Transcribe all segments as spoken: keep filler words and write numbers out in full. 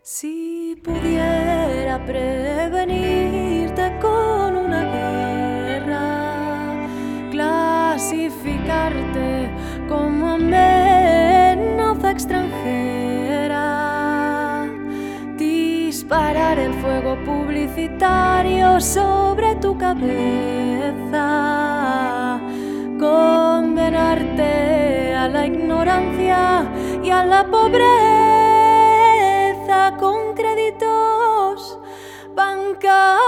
Si pudiera prevenirte con una guerra, clasificarte como amenaza extranjera, disparar el fuego publicitario sobre tu cabeza, condenarte a la ignorancia y a la pobreza con créditos bancarios,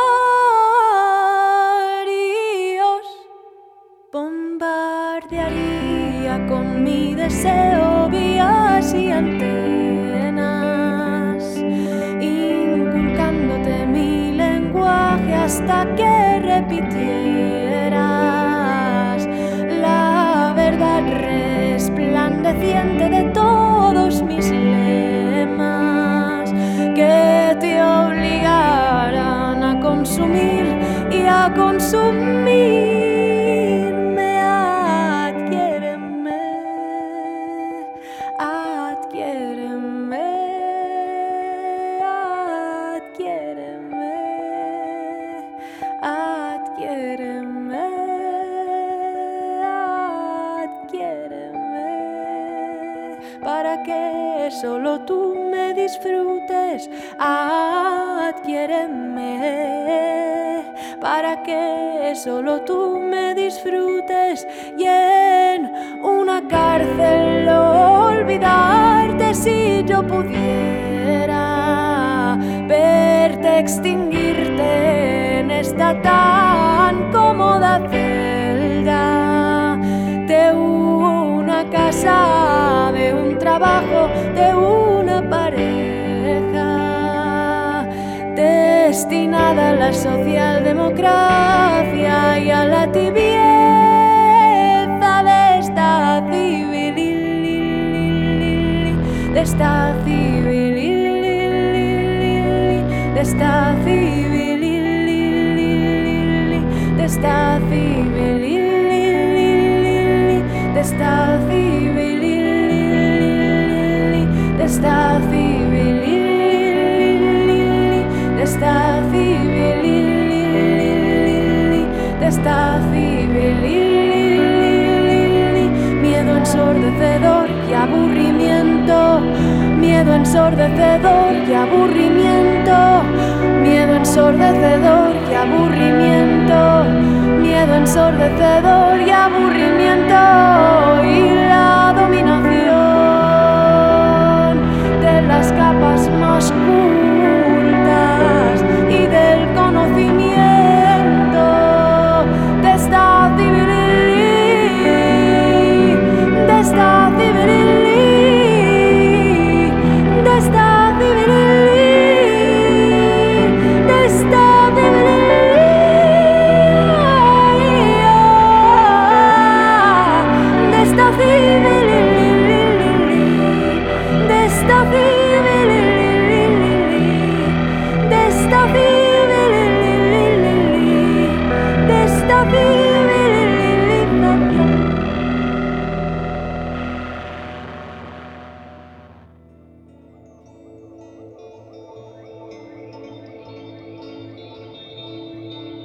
bombardearía con mi deseo vías y antenas, inculcándote mi lenguaje hasta que repitieras la verdad resplandeciente de todos mis lemas, que te obligaran a consumir y a consumirme. Adquiéreme, adquiéreme, adquiéreme, adquiéreme, adquiéreme, para que solo tú me disfrutes. Adquiéreme, para que solo tú me disfrutes y en una cárcel olvidarte. Si yo pudiera verte extinguirte en esta tan cómoda celda de una casa, de un trabajo, de una pareja destinada a la socialdemocracia y a la tibieza de esta civil, de esta civil, de esta civil, de esta civil, de esta civil, de esta civil, de esta civil, de esta civil, miedo ensordecedor y aburrimiento, miedo ensordecedor y aburrimiento, miedo ensordecedor y aburrimiento, miedo ensordecedor y aburrimiento, y la dominación de las capas más cultas y del conocimiento de esta civil, de esta civil, de esta civil, de esta civil, de esta civil, de esta civil, de esta civil, de esta civil.